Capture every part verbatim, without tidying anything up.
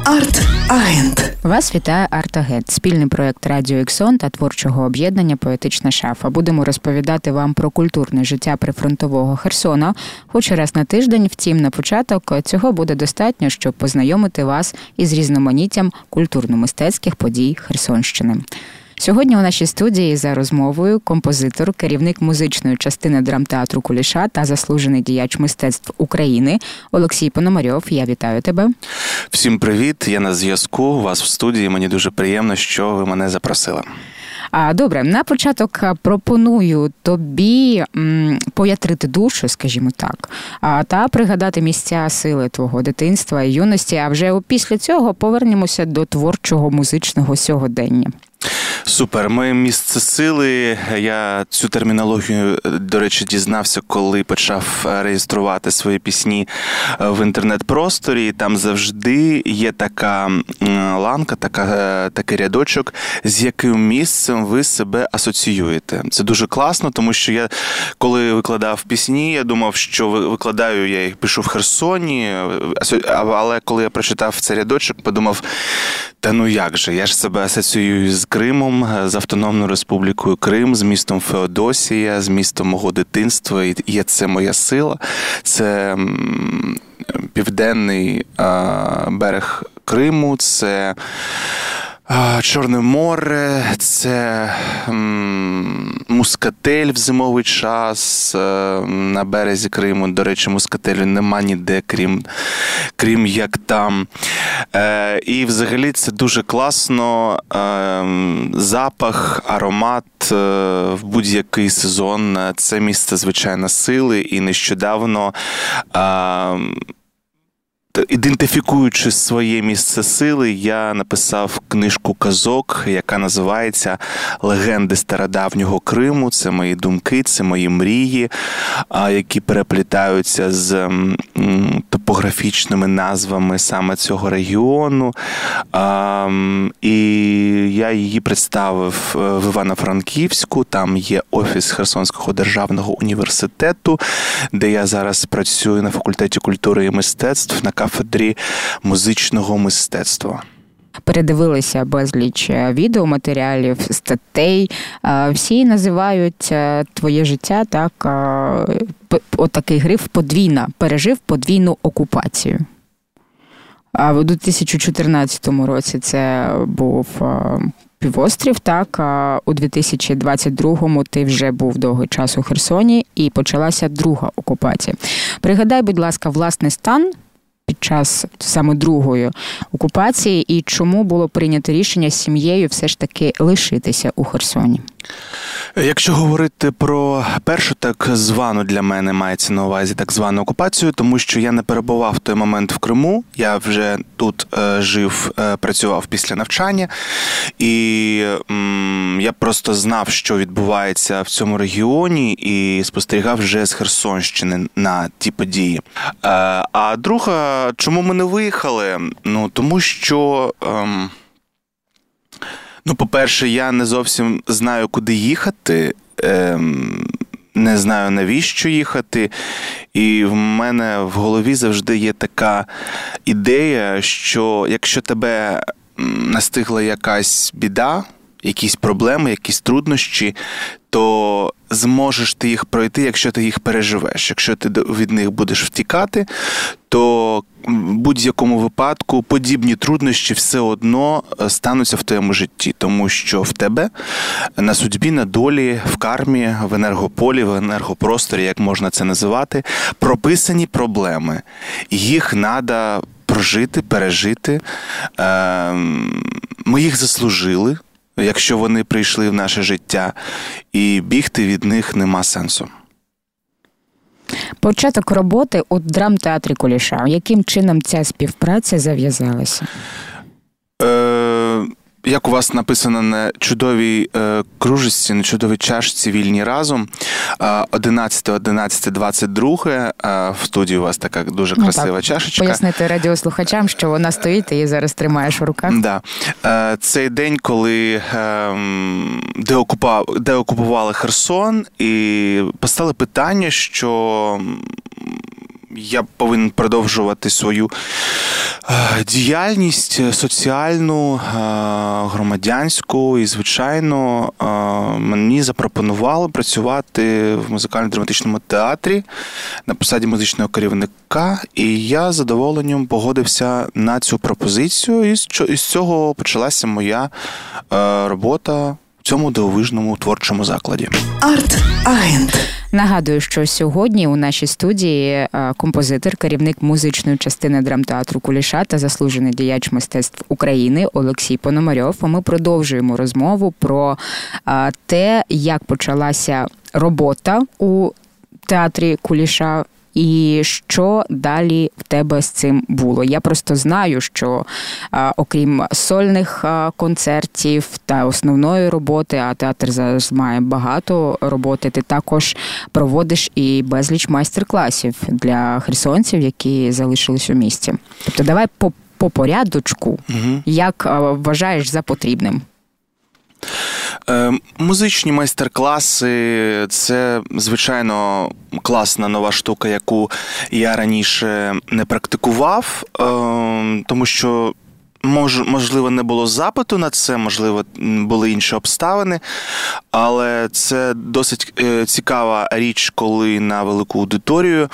Арт-агент. Вас вітає Арт-агент, спільний проєкт Радіо Іксон та творчого об'єднання «Поетична шафа». Будемо розповідати вам про культурне життя прифронтового Херсона, хоч раз на тиждень. Втім, на початок цього буде достатньо, щоб познайомити вас із різноманіттям культурно-мистецьких подій Херсонщини. Сьогодні у нашій студії за розмовою композитор, керівник музичної частини драмтеатру «Куліша» та заслужений діяч мистецтв України Олексій Пономарьов. Я вітаю тебе. Всім привіт, я на зв'язку, у вас в студії. Мені дуже приємно, що ви мене запросили. А, добре, на початок пропоную тобі м, поятрити душу, скажімо так, а, та пригадати місця сили твого дитинства і юності, а вже після цього повернемося до творчого музичного сьогодення. Супер. Моє місце сили, я цю термінологію, до речі, дізнався, коли почав реєструвати свої пісні в інтернет-просторі. Там завжди є така ланка, така, такий рядочок, з яким місцем ви себе асоціюєте. Це дуже класно, тому що я, коли викладав пісні, я думав, що викладаю, я їх пишу в Херсоні, але коли я прочитав цей рядочок, подумав, та ну як же, я ж себе асоціюю з Кримом, з Автономною Республікою Крим, з містом Феодосія, з містом мого дитинства, і є це моя сила. Це південний а, берег Криму, це а, Чорне море, це м, Мускатель в зимовий час а, на березі Криму. До речі, Мускателю нема ніде, крім, крім як там. Е, і взагалі це дуже класно. Е, запах, аромат е, в будь-який сезон. Це місце, звичайно, сили. І нещодавно, е, ідентифікуючи своє місце сили, я написав книжку казок, яка називається «Легенди стародавнього Криму». Це мої думки, це мої мрії, які переплітаються з топографічними назвами саме цього регіону. І я її представив в Івано-Франківську. Там є офіс Херсонського державного університету, де я зараз працюю на факультеті культури і мистецтв, на кафедрі музичного мистецтва. Передивилися безліч відеоматеріалів, статей. Всі називають твоє життя, так, отакий гриф «подвійна», пережив подвійну окупацію. А в дві тисячі чотирнадцятому році це був півострів, так, а у дві тисячі двадцять другому ти вже був довгий час у Херсоні і почалася друга окупація. Пригадай, будь ласка, власний стан під час саме другої окупації і чому було прийнято рішення з сім'єю все ж таки лишитися у Херсоні? Якщо говорити про першу так звану, для мене мається на увазі так звану окупацію, тому що я не перебував в той момент в Криму, я вже тут е, жив, е, працював після навчання, і м, я просто знав, що відбувається в цьому регіоні, і спостерігав вже з Херсонщини на ті події. Е, а друга, чому ми не виїхали? Ну, тому що... Е, Ну, по-перше, я не зовсім знаю, куди їхати, ем, не знаю, навіщо їхати, і в мене в голові завжди є така ідея, що якщо тебе настигла якась біда, якісь проблеми, якісь труднощі, то зможеш ти їх пройти, якщо ти їх переживеш. Якщо ти від них будеш втікати, то в будь-якому випадку подібні труднощі все одно стануться в твоєму житті, тому що в тебе на судьбі, на долі, в кармі, в енергополі, в енергопросторі, як можна це називати, прописані проблеми. Їх треба прожити, пережити. Ми їх заслужили, якщо вони прийшли в наше життя, і бігти від них нема сенсу. Початок роботи у драмтеатрі «Куліша». Яким чином ця співпраця зав'язалася? Е, як у вас написано на чудовій е, кружечці, на чудовій чашці «Вільні разом», одинадцяте одинадцяте двадцять два, е, в студії у вас така дуже красива ну, так, чашечка. Пояснити радіослухачам, що вона стоїть, і її зараз тримаєш у руках. Да. Е, цей день, коли е, деокупа, деокупували Херсон, і постали питання, що я повинен продовжувати свою діяльність соціальну, громадянську, і, звичайно, мені запропонували працювати в музикально-драматичному театрі на посаді музичного керівника, і я з задоволенням погодився на цю пропозицію, і з цього почалася моя робота в цьому дивовижному творчому закладі. Арт-агент. Нагадую, що сьогодні у нашій студії композитор, керівник музичної частини драмтеатру «Куліша» та заслужений діяч мистецтв України Олексій Пономарьов. Ми продовжуємо розмову про те, як почалася робота у театрі «Куліша», і що далі в тебе з цим було. Я просто знаю, що а, окрім сольних а, концертів та основної роботи, а театр зараз має багато роботи, ти також проводиш і безліч майстер-класів для херсонців, які залишились у місті. Тобто давай по, по порядочку, угу. як а, вважаєш за потрібним. Музичні майстер-класи – це, звичайно, класна нова штука, яку я раніше не практикував, тому що, можливо, не було запиту на це, можливо, були інші обставини, але це досить цікава річ, коли на велику аудиторію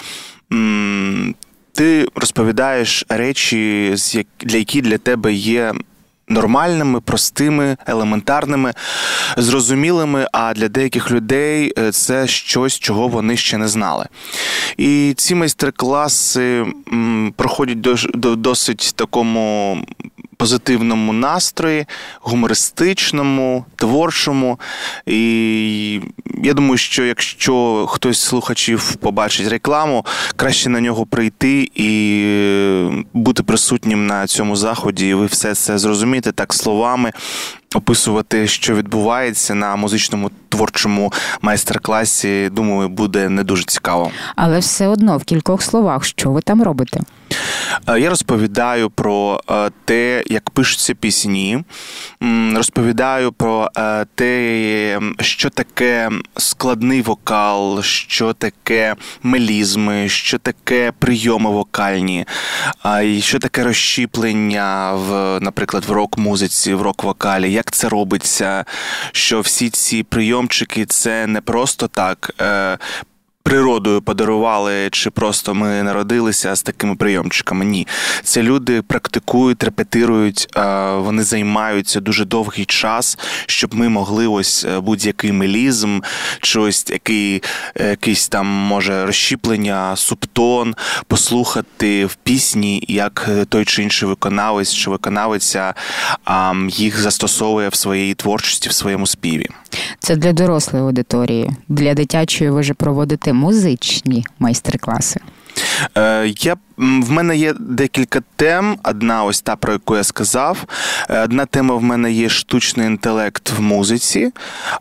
ти розповідаєш речі, для які для тебе є нормальними, простими, елементарними, зрозумілими, а для деяких людей це щось, чого вони ще не знали. І ці майстер-класи проходять до досить такому позитивному настрої, гумористичному, творчому. І я думаю, що якщо хтось з слухачів побачить рекламу, краще на нього прийти і бути присутнім на цьому заході, і ви все це зрозумієте так словами, описувати, що відбувається на музичному творчому майстер-класі, думаю, буде не дуже цікаво. Але все одно в кількох словах, що ви там робите? Я розповідаю про те, як пишуться пісні, розповідаю про те, що таке складний вокал, що таке мелізми, що таке прийоми вокальні, і що таке розщіплення, в, наприклад, в рок-музиці, в рок-вокалі, як це робиться, що всі ці прийомчики – це не просто так природою подарували, чи просто ми народилися з такими прийомчиками. Ні. Це люди практикують, репетирують, вони займаються дуже довгий час, щоб ми могли ось будь-який мелізм, чи ось який, якийсь там, може, розщіплення, субтон, послухати в пісні, як той чи інший виконавець чи виконавиця їх застосовує в своїй творчості, в своєму співі. Це для дорослої аудиторії. Для дитячої ви вже проводите музичні майстер-класи. Я, в мене є декілька тем. Одна ось та, про яку я сказав. Одна тема в мене є штучний інтелект в музиці.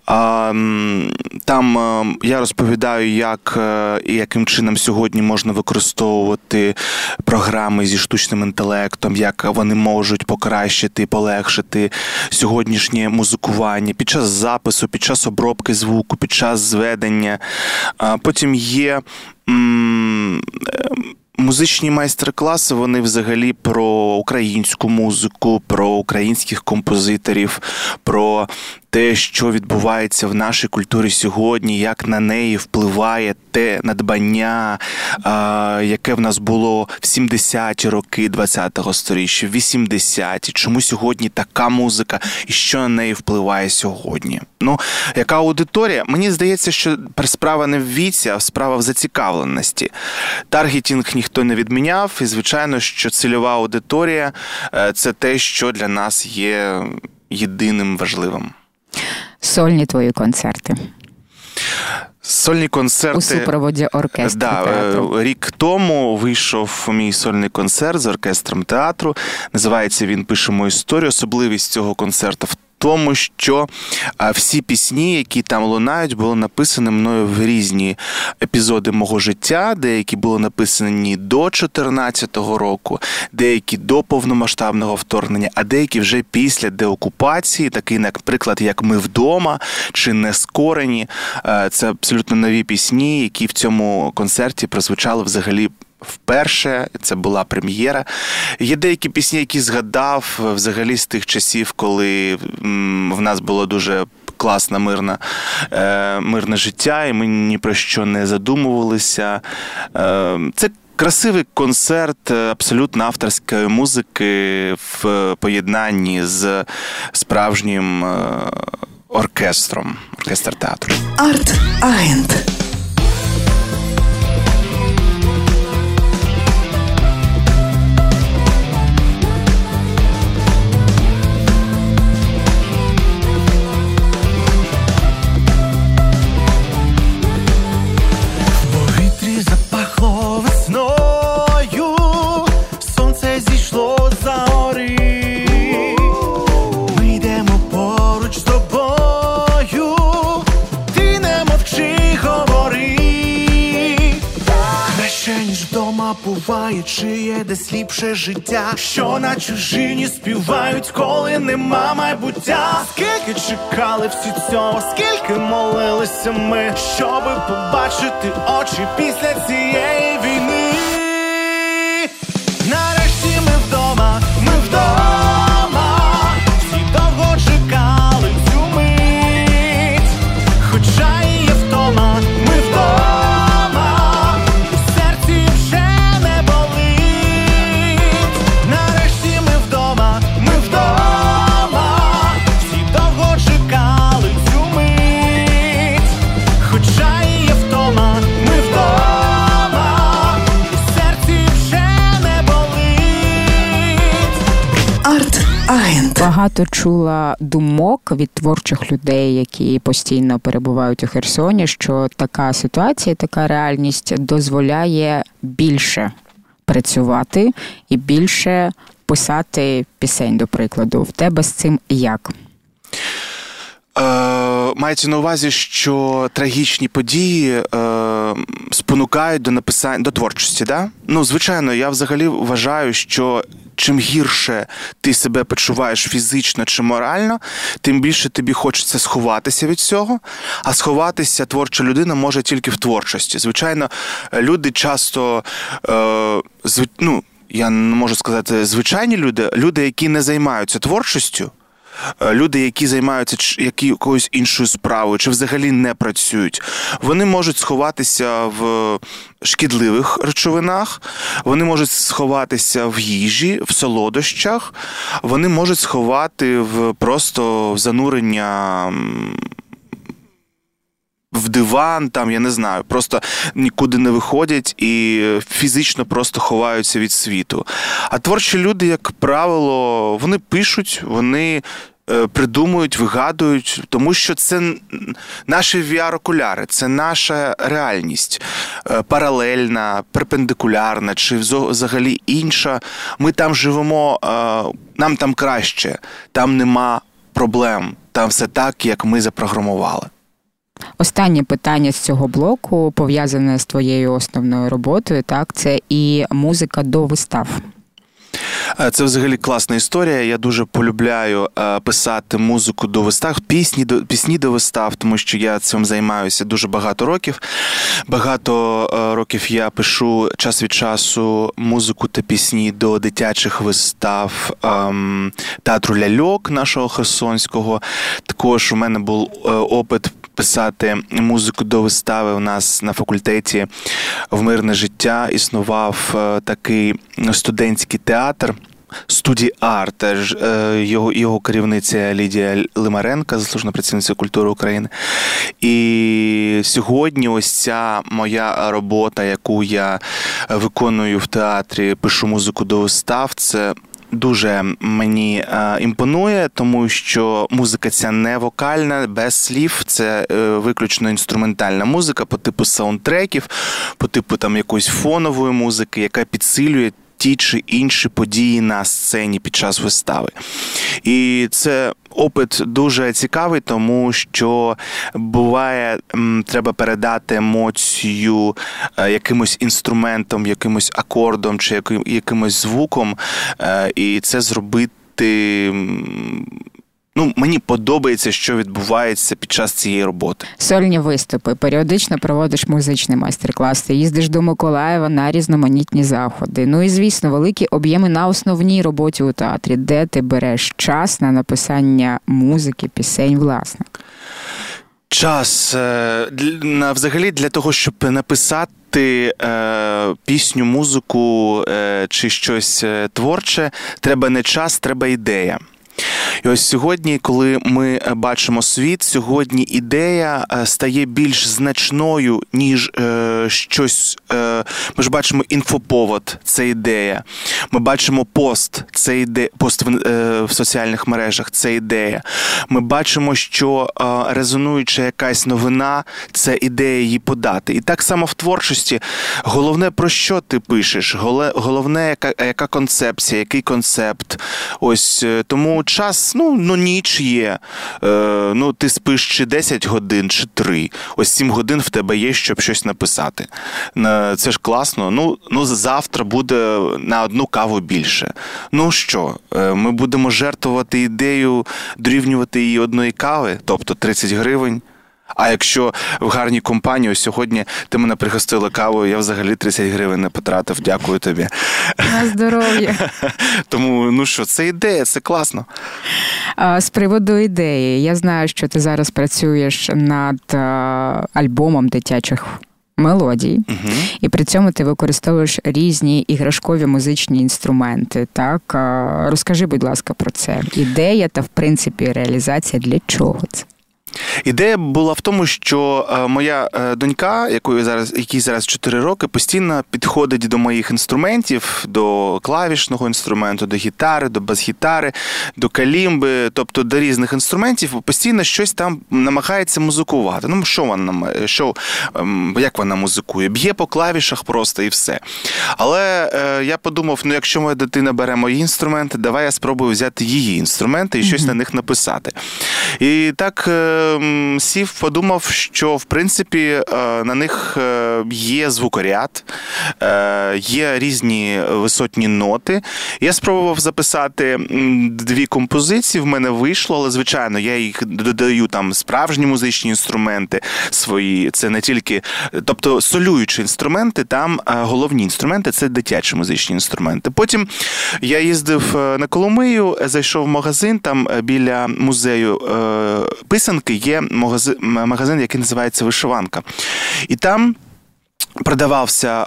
Там я розповідаю, як і яким чином сьогодні можна використовувати програми зі штучним інтелектом, як вони можуть покращити, полегшити сьогоднішнє музикування під час запису, під час обробки звуку, під час зведення. Потім є музичні майстер-класи, вони взагалі про українську музику, про українських композиторів, про те, що відбувається в нашій культурі сьогодні, як на неї впливає те надбання, яке в нас було в сімдесяті роки ХХ сторіччя, в вісімдесяті, чому сьогодні така музика і що на неї впливає сьогодні. Ну, яка аудиторія? Мені здається, що справа не в віці, а справа в зацікавленості. Таргетінг ніхто не відміняв, і, звичайно, що цільова аудиторія – це те, що для нас є єдиним важливим. Сольні твої концерти. Сольні концерти. У супроводі оркестру да, театру. Рік тому вийшов мій сольний концерт з оркестром театру. Називається він «Пишемо історію». Особливість цього концерту в тому, що всі пісні, які там лунають, були написані мною в різні епізоди мого життя. Деякі були написані до чотирнадцятого року, деякі до повномасштабного вторгнення, а деякі вже після деокупації, такий, наприклад, як «Ми вдома» чи «Нескорені». Це абсолютно нові пісні, які в цьому концерті прозвучали взагалі вперше, це була прем'єра. Є деякі пісні, які згадав взагалі з тих часів, коли в нас було дуже класне, мирне, мирне життя, і ми ні про що не задумувалися. Це красивий концерт абсолютно авторської музики в поєднанні з справжнім оркестром, оркестр театру. Арт-агент. Буває, чиє десь ліпше життя, що на чужині співають, коли нема майбуття. Скільки чекали всі цього, скільки молилися ми, щоби побачити очі після цієї війни. Нарешті ми вдома, ми вдома, всі довго чекали цю мить, хоча і є втома, ми вдома. Багато чула думок від творчих людей, які постійно перебувають у Херсоні, що така ситуація, така реальність дозволяє більше працювати і більше писати пісень, до прикладу. В тебе з цим як? Е, мається на увазі, що трагічні події е, спонукають до написання, до творчості, да? Ну, звичайно, я взагалі вважаю, що чим гірше ти себе почуваєш фізично чи морально, тим більше тобі хочеться сховатися від цього, а сховатися творча людина може тільки в творчості. Звичайно, люди часто, е, зв... ну, я не можу сказати звичайні люди, люди, які не займаються творчістю, люди, які займаються якоюсь іншою справою, чи взагалі не працюють, вони можуть сховатися в шкідливих речовинах, вони можуть сховатися в їжі, в солодощах, вони можуть сховати в просто в занурення в диван, там, я не знаю, просто нікуди не виходять і фізично просто ховаються від світу. А творчі люди, як правило, вони пишуть, вони придумують, вигадують, тому що це наші ві ар-окуляри, це наша реальність, паралельна, перпендикулярна чи взагалі інша. Ми там живемо, нам там краще, там нема проблем, там все так, як ми запрограмували. Останнє питання з цього блоку, пов'язане з твоєю основною роботою, так, це і музика до вистав. Це взагалі класна історія. Я дуже полюбляю писати музику до вистав, пісні до, пісні до вистав, тому що я цим займаюся дуже багато років. Багато років я пишу час від часу музику та пісні до дитячих вистав ем, театру ляльок нашого херсонського. Також у мене був опит писати музику до вистави. У нас на факультеті в «Мирне життя» існував такий студентський театр, студії арт, його, його керівниця Лідія Лимаренко, заслужена працівниця культури України. І сьогодні ось ця моя робота, яку я виконую в театрі, пишу музику до вистав, це дуже мені е, імпонує, тому що музика ця не вокальна, без слів, це е, виключно інструментальна музика по типу саундтреків, по типу там якоїсь фонової музики, яка підсилює ті чи інші події на сцені під час вистави. І це опит дуже цікавий, тому що буває, треба передати емоцію якимось інструментом, якимось акордом чи якимось звуком, і це зробити ну, мені подобається, що відбувається під час цієї роботи. Сольні виступи, періодично проводиш музичний майстер-клас, ти їздиш до Миколаєва на різноманітні заходи. Ну і, звісно, великі об'єми на основній роботі у театрі. Де ти береш час на написання музики, пісень, власне? Час на взагалі для того, щоб написати е, пісню, музику е, чи щось творче, треба не час, треба ідея. І ось сьогодні, коли ми бачимо світ, сьогодні ідея стає більш значною, ніж е, щось. Е, ми ж бачимо інфоповод – це ідея. Ми бачимо пост – це ідея, пост в, е, в соціальних мережах – це ідея. Ми бачимо, що е, резонуюча якась новина – це ідея її подати. І так само в творчості. Головне, про що ти пишеш, головне, яка, яка концепція, який концепт. Ось тому час, ну, ну ніч є, е, ну ти спиш чи десять годин, чи три. Ось сім годин в тебе є, щоб щось написати. Це ж класно. Ну, ну завтра буде на одну каву більше. Ну що, ми будемо жертвувати ідею, дорівнювати її одної кави, тобто тридцять гривень. А якщо в гарній компанії, ось сьогодні ти мене пригостила кавою, я взагалі тридцять гривень не потратив, дякую тобі. На здоров'я. Тому, ну що, це ідея, це класно. А, з приводу ідеї, я знаю, що ти зараз працюєш над а, альбомом дитячих мелодій, угу. І при цьому ти використовуєш різні іграшкові музичні інструменти. Так? А, розкажи, будь ласка, про це. Ідея та, в принципі, реалізація для чого це? Ідея була в тому, що моя донька, якої зараз, якій зараз чотири роки, постійно підходить до моїх інструментів, до клавішного інструменту, до гітари, до бас-гітари, до калімби, тобто до різних інструментів, постійно щось там намагається музикувати. Ну, що вона, що, як вона музикує? Б'є по клавішах просто і все. Але е, я подумав, ну, якщо моя дитина бере мої інструменти, давай я спробую взяти її інструменти і щось mm-hmm. на них написати. І так сів, подумав, що, в принципі, на них є звукоряд, є різні висотні ноти. Я спробував записати дві композиції, в мене вийшло, але, звичайно, я їх додаю там справжні музичні інструменти свої, це не тільки, тобто солюючі інструменти, там головні інструменти – це дитячі музичні інструменти. Потім я їздив на Коломию, зайшов в магазин, там біля музею писанки є магазин, магазин, який називається «Вишиванка». І там продавався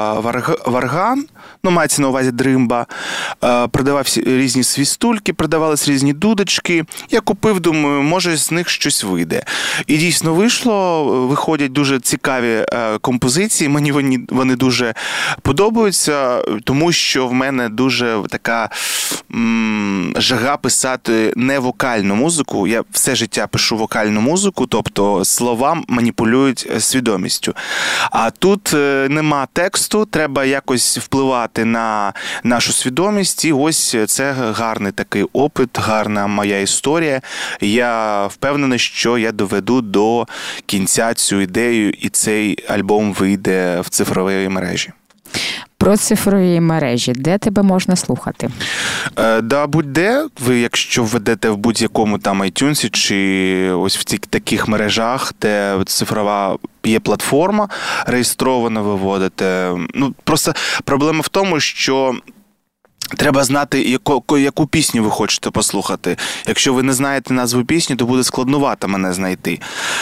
варган, ну, мається на увазі дримба, продавався різні свістульки, продавались різні дудочки. Я купив, думаю, може з них щось вийде. І дійсно вийшло, виходять дуже цікаві композиції, мені вони, вони дуже подобаються, тому що в мене дуже така м, жага писати не вокальну музику. Я все життя пишу вокальну музику, тобто слова маніпулюють свідомістю. А тут нема тексту, треба якось впливати на нашу свідомість, і ось це гарний такий опит, гарна моя історія. Я впевнений, що я доведу до кінця цю ідею, і цей альбом вийде в цифровій мережі. Про цифрові мережі. Де тебе можна слухати? Е, да, будь-де. Ви, якщо введете в будь-якому там iTunes чи ось в цих таких мережах, де цифрова є платформа, реєстровано виводите. Ну, просто проблема в тому, що треба знати, яку, яку пісню ви хочете послухати. Якщо ви не знаєте назву пісні, то буде складнувато мене знайти.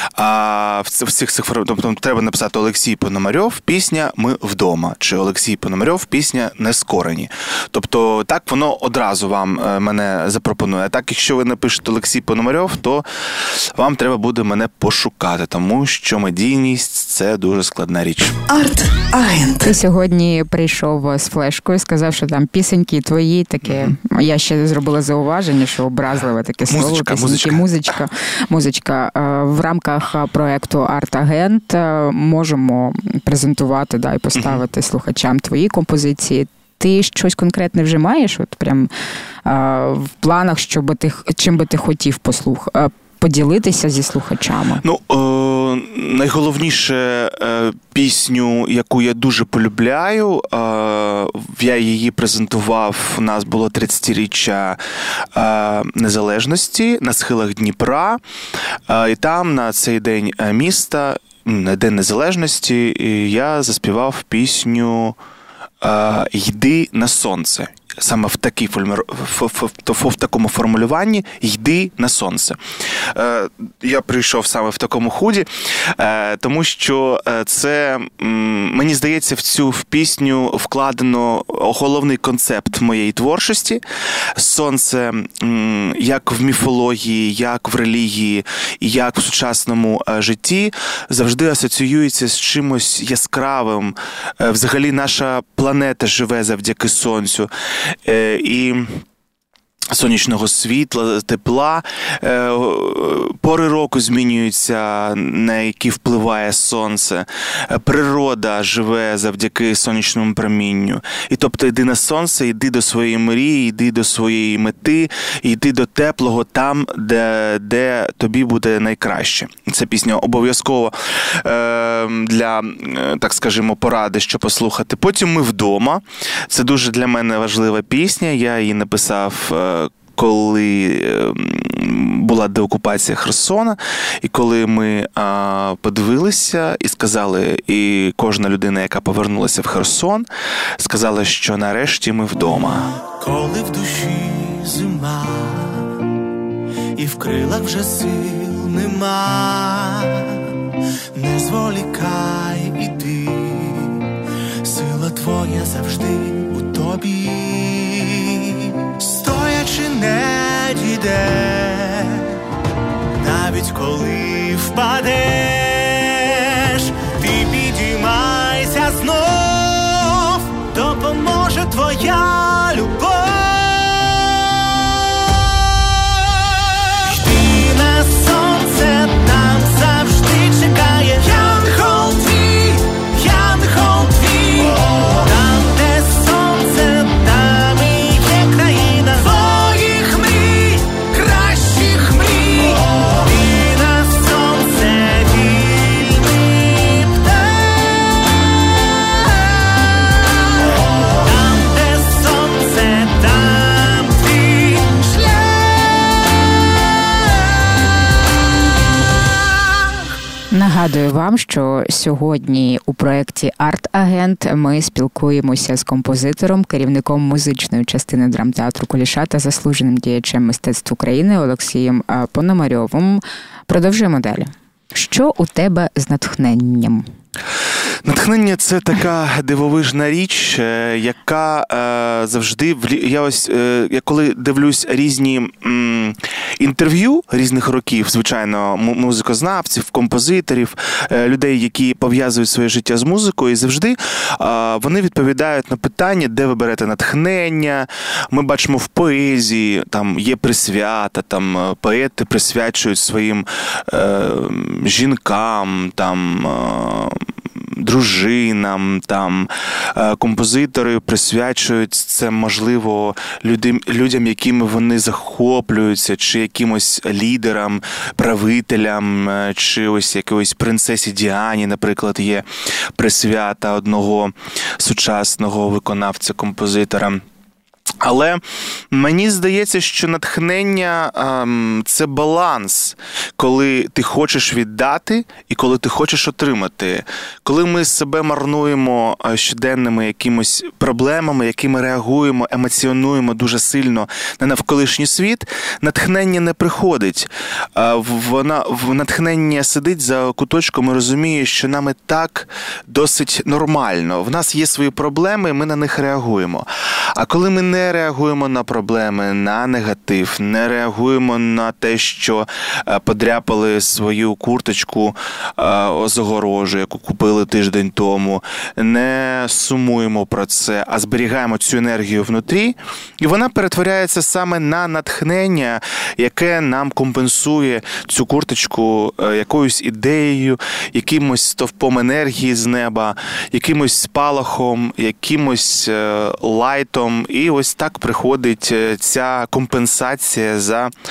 А в цих цифрових, тобто треба написати Олексій Пономарьов, пісня «Ми вдома», чи Олексій Пономарьов, пісня «Нескорені». Тобто так воно одразу вам мене запропонує. А так, якщо ви напишете Олексій Пономарьов, то вам треба буде мене пошукати, тому що медійність – це дуже складна річ. Арт-агент. Ти сьогодні прийшов з флешкою, сказав, що там пісеньки твої таке. Mm-hmm. Я ще зробила зауваження, що образливе таке слово. Музичка, пісеньки, музичка. Музичка. Музичка. В рамках проєкту «Арт-агент» можемо презентувати, да, і поставити mm-hmm. слухачам твої композиції. Ти щось конкретне вже маєш? От прям а, в планах, що би ти, чим би ти хотів послух, а, поділитися зі слухачами? Ну, е, найголовніше е, пісню, яку я дуже полюбляю, е, я її презентував, у нас було тридцятиріччя незалежності на схилах Дніпра. І там на цей день міста, на День Незалежності, я заспівав пісню «Йди на сонце». Саме в, такій, в такому формулюванні «Йди на сонце». Я прийшов саме в такому худі, тому що це, мені здається, в цю в пісню вкладено головний концепт моєї творчості. Сонце, як в міфології, як в релігії, і як в сучасному житті, завжди асоціюється з чимось яскравим. Взагалі наша планета живе завдяки сонцю. І сонячного світла, тепла, пори року змінюються, на які впливає сонце, природа живе завдяки сонячному промінню. І тобто йди на сонце, йди до своєї мрії, йди до своєї мети, йди до теплого там, де, де тобі буде найкраще. Ця пісня обов'язково для, так скажімо, поради, що послухати. Потім «Ми вдома». Це дуже для мене важлива пісня, я її написав коли була деокупація Херсона, і коли ми а, подивилися і сказали, і кожна людина, яка повернулася в Херсон, сказала, що нарешті ми вдома. Коли в душі зима, і в крилах вже сил нема, не зволікай, іди, сила твоя завжди у тобі. Стоячи не дійде, навіть коли впадеш, ти підіймайся знов, допоможе твоя любов. Йди на сонце, там завжди чекає янгол твій, янгол твій. Там, де сонце, там і є країна твоїх мрій, кращих мрій. Йди на сонце, вільний птах. Там, де сонце, там твій шлях. Нагадую вам, що сьогодні у проєкті «Арт-агент» ми спілкуємося з композитором, керівником музичної частини драмтеатру «Куліша» та заслуженим діячем мистецтв України Олексієм Пономарьовим. Продовжуємо далі. Що у тебе з натхненням? Натхнення – це така дивовижна річ, яка е, завжди... Я ось, е, я коли дивлюсь різні м, інтерв'ю різних років, звичайно, музикознавців, композиторів, е, людей, які пов'язують своє життя з музикою, і завжди е, вони відповідають на питання, де ви берете натхнення. Ми бачимо в поезії, там є присвята, там поети присвячують своїм е, жінкам, там... Е, дружинам, там, композитори присвячують це, можливо, людям, людям, якими вони захоплюються, чи якимось лідерам, правителям, чи ось якоїсь принцесі Діані, наприклад, є присвята одного сучасного виконавця-композитора. Але мені здається, що натхнення ем, – це баланс, коли ти хочеш віддати і коли ти хочеш отримати. Коли ми себе марнуємо щоденними якимось проблемами, якими реагуємо, емоціонуємо дуже сильно на навколишній світ, натхнення не приходить. Вона, в натхнення сидить за куточком і розуміє, що нам і так досить нормально. В нас є свої проблеми, і ми на них реагуємо. А коли ми не реагуємо на проблеми, на негатив, не реагуємо на те, що подряпали свою курточку з огорожі, яку купили тиждень тому, не сумуємо про це, а зберігаємо цю енергію внутрі, і вона перетворяється саме на натхнення, яке нам компенсує цю курточку якоюсь ідеєю, якимось стовпом енергії з неба, якимось спалахом, якимось лайтом, і ось так приходить ця компенсація за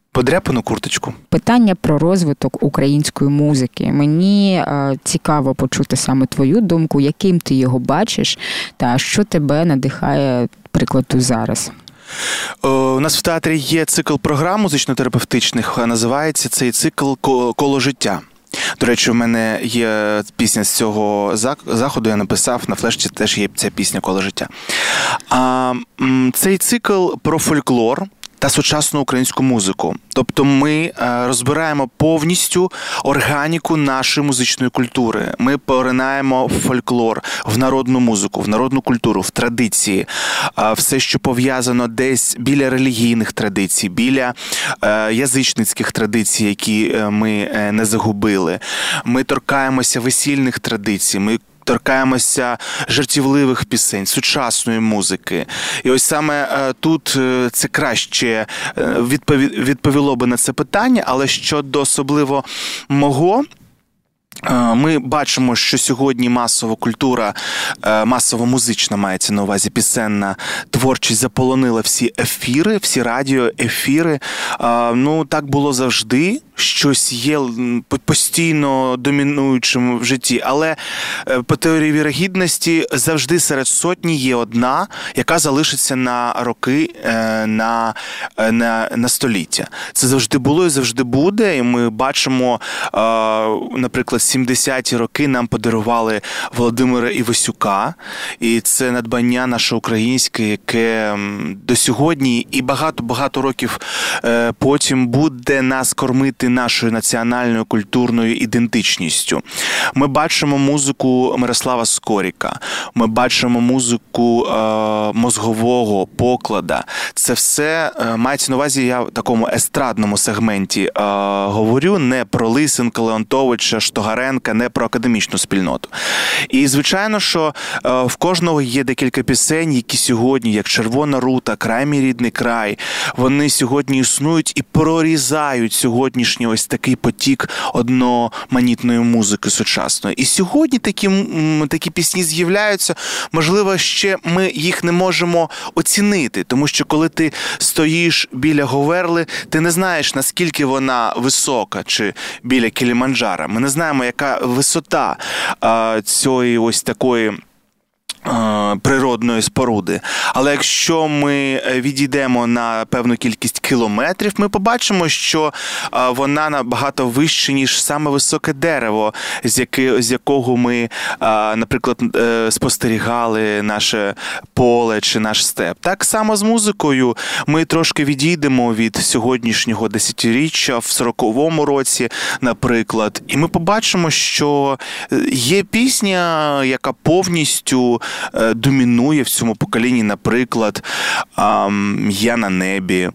Подряпану курточку. Питання про розвиток української музики. Мені е, цікаво почути саме твою думку, яким ти його бачиш, та що тебе надихає, прикладу, зараз. У нас в театрі є цикл програм музично-терапевтичних, називається цей цикл «Коло життя». До речі, у мене є пісня з цього заходу, я написав, на флешці теж є ця пісня «Коло життя». А, цей цикл про фольклор та сучасну українську музику. Тобто ми розбираємо повністю органіку нашої музичної культури. Ми поринаємо в фольклор, в народну музику, в народну культуру, в традиції. Все, що пов'язано десь біля релігійних традицій, біля язичницьких традицій, які ми не загубили. Ми торкаємося весільних традицій, ми торкаємося жартівливих пісень, сучасної музики. І ось саме тут це краще відповіло би на це питання, але щодо особливо мого, ми бачимо, що сьогодні масова культура, масово-музична, мається на увазі пісенна творчість, заполонила всі ефіри, всі радіоефіри. Ну, так було завжди. Щось є постійно домінуючим в житті, але по теорії вірогідності завжди серед сотні є одна, яка залишиться на роки, на, на, на століття. Це завжди було і завжди буде, і ми бачимо, наприклад, сімдесяті роки нам подарували Володимира Івасюка, і це надбання наше українське, яке до сьогодні і багато-багато років потім буде нас кормити нашою національною культурною ідентичністю. Ми бачимо музику Мирослава Скорика, ми бачимо музику е, мозгового поклада. Це все е, мається на увазі, я в такому естрадному сегменті е, говорю, не про Лисенка, Леонтовича, Штогаренка, не про академічну спільноту. І, звичайно, що е, в кожного є декілька пісень, які сьогодні, як «Червона рута», «Край мій рідний край», вони сьогодні існують і прорізають сьогоднішній ось такий потік одноманітної музики сучасної. І сьогодні такі, такі пісні з'являються, можливо, ще ми їх не можемо оцінити, тому що коли ти стоїш біля Говерли, ти не знаєш, наскільки вона висока, чи біля Кіліманджаро. Ми не знаємо, яка висота а, цієї ось такої природної споруди. Але якщо ми відійдемо на певну кількість кілометрів, ми побачимо, що вона набагато вища, ніж саме високе дерево, з, яки, з якого ми, наприклад, спостерігали наше поле чи наш степ. Так само з музикою ми трошки відійдемо від сьогоднішнього десятиріччя в сороковому році, наприклад, і ми побачимо, що є пісня, яка повністю домінує в цьому поколінні, наприклад, «Я на небі»,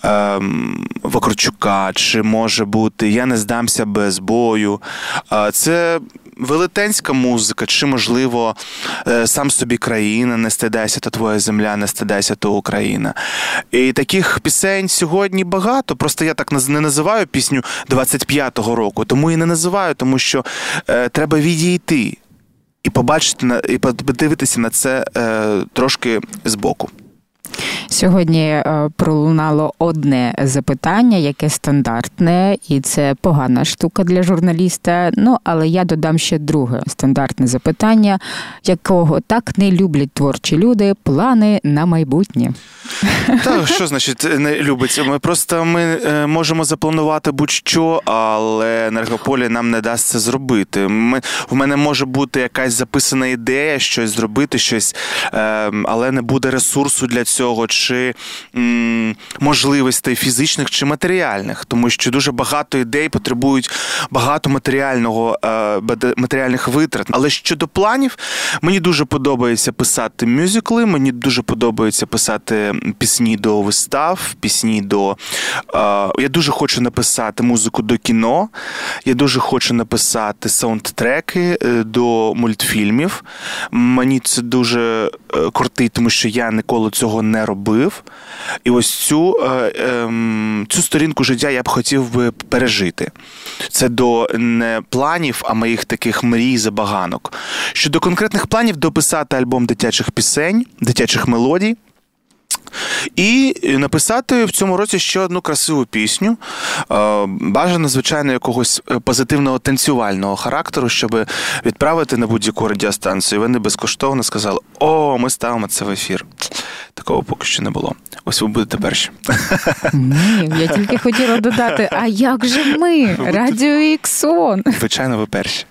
Вакарчука, чи може бути «Я не здамся без бою». Це велетенська музика, чи, можливо, «Сам собі країна», «Не стидайся, то твоя земля, не стидайся, то Україна». І таких пісень сьогодні багато, просто я так не називаю пісню двадцять п'ятого року, тому і не називаю, тому що е, треба відійти і побачити, і подивитися на це е, трошки збоку. Сьогодні пролунало одне запитання, яке стандартне, і це погана штука для журналіста. Ну, але я додам ще друге стандартне запитання, якого так не люблять творчі люди, плани на майбутнє. Так, що значить не любить? Ми просто ми можемо запланувати будь-що, але Енергополі нам не дасть це зробити. Ми, в мене може бути якась записана ідея, щось зробити, щось, але не буде ресурсу для цього, чи м, можливостей фізичних чи матеріальних, тому що дуже багато ідей потребують багато матеріального, е, матеріальних витрат. Але щодо планів, мені дуже подобається писати мюзикли, мені дуже подобається писати пісні до вистав, пісні до... Е, я дуже хочу написати музику до кіно, я дуже хочу написати саундтреки до мультфільмів. Мені це дуже кортить, тому що я ніколи цього не робив. І ось цю, цю сторінку життя я б хотів би пережити. Це до не планів, а моїх таких мрій, забаганок. Щодо конкретних планів, дописати альбом дитячих пісень, дитячих мелодій. і написати в цьому році ще одну красиву пісню, бажано, звичайно, якогось позитивного танцювального характеру, щоб відправити на будь-яку радіостанцію. Вони безкоштовно сказали: о, ми ставимо це в ефір. Такого поки що не було. Ось ви будете перші. Ми? Я тільки хотіла додати, а як же ми? Радіо Іксон. Звичайно, ви перші.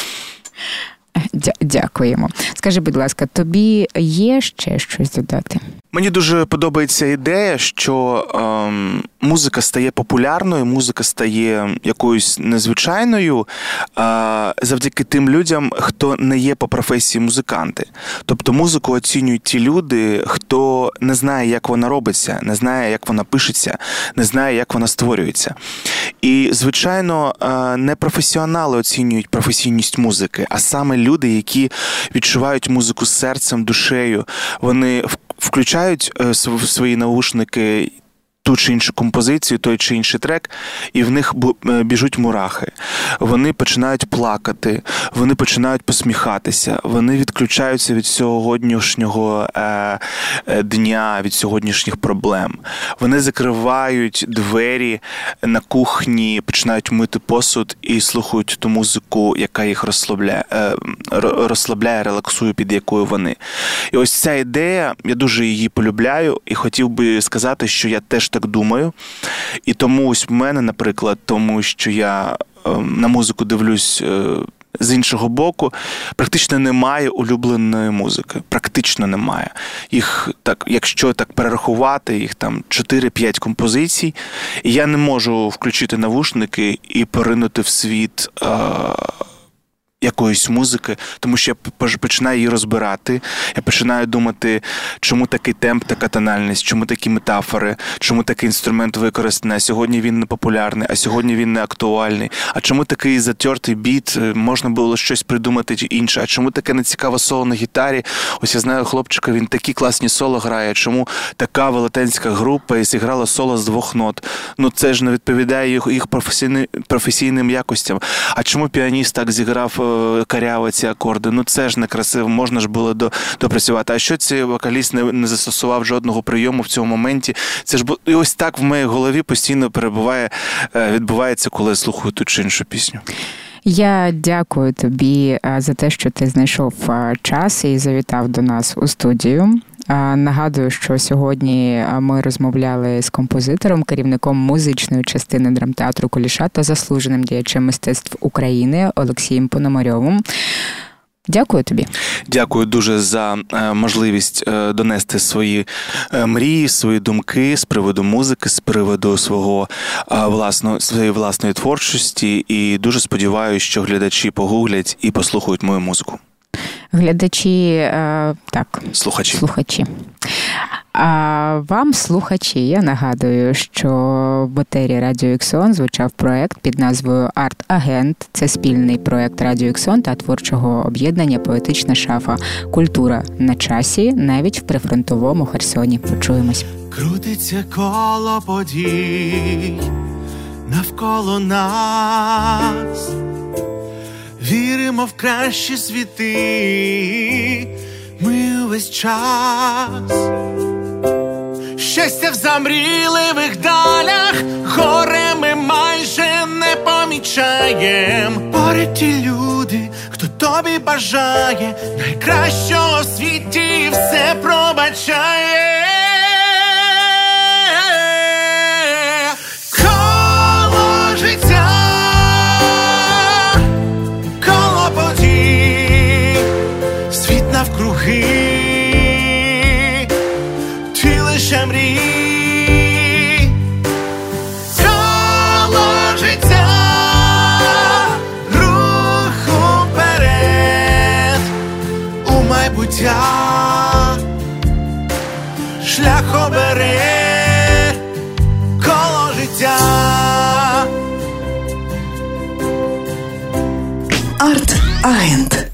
Дя- дякуємо. Скажи, будь ласка, тобі є ще щось додати? Мені дуже подобається ідея, що ем, музика стає популярною, музика стає якоюсь незвичайною е, завдяки тим людям, хто не є по професії музиканти. Тобто музику оцінюють ті люди, хто не знає, як вона робиться, не знає, як вона пишеться, не знає, як вона створюється. І, звичайно, е, не професіонали оцінюють професійність музики, а саме люди, які відчувають музику серцем, душею. Вони включають в свої наушники ту чи іншу композицію, той чи інший трек, і в них біжуть мурахи. Вони починають плакати, вони починають посміхатися, вони відключаються від сьогоднішнього е, дня, від сьогоднішніх проблем. Вони закривають двері на кухні, починають мити посуд і слухають ту музику, яка їх розслабляє, е, розслабляє, релаксує, під якою вони. І ось ця ідея, я дуже її полюбляю, і хотів би сказати, що я теж так думаю. І тому ось в мене, наприклад, тому що я е, на музику дивлюсь е, з іншого боку, практично немає улюбленої музики. Практично немає. Їх, так, якщо так перерахувати, їх там чотири-п'ять композицій, і я не можу включити навушники і поринути в світ е, якоїсь музики, тому що я починаю її розбирати, я починаю думати, чому такий темп, така тональність, чому такі метафори, чому такий інструмент використаний, а сьогодні він не популярний, а сьогодні він не актуальний, а чому такий затертий біт, можна було щось придумати інше, а чому таке нецікаве соло на гітарі, ось я знаю хлопчика, він такі класні соло грає, чому така велетенська група і зіграла соло з двох нот, ну це ж не відповідає їх, їх професійним, професійним якостям, а чому піаніст так зіграв каряво ці акорди, ну це ж некрасиво, можна ж було до, допрацювати. А що цей вокаліст не, не застосував жодного прийому в цьому моменті? Це ж і ось так в моїй голові постійно перебуває, відбувається, коли я слухаю ту чи іншу пісню. Я дякую тобі за те, що ти знайшов час і завітав до нас у студію. Нагадую, що сьогодні ми розмовляли з композитором, керівником музичної частини драмтеатру «Куліша» та заслуженим діячем мистецтв України Олексієм Пономарьовим. Дякую тобі. Дякую дуже за можливість донести свої мрії, свої думки з приводу музики, з приводу свого власного, своєї власної творчості. І дуже сподіваюся, що глядачі погуглять і послухають мою музику. Глядачі, так, слухачі. слухачі. А вам, слухачі, я нагадую, що в етері Радіо Іксон звучав проект під назвою «Арт-агент». Це спільний проект Радіо Іксон та творчого об'єднання «Поетична шафа». Культура на часі, навіть в прифронтовому Херсоні. Почуємось. Крутиться коло подій навколо нас. Віримо в кращі світи ми увесь час. Щастя в замріливих далях, горе ми майже не помічаєм. Поряд ті люди, хто тобі бажає найкращого в світі, все пробачає. Коло життя, коло подій, світ навкруги, ти лише мрій. Коло життя, рух уперед, у майбуття, шлях обере, коло життя. Арт-агент.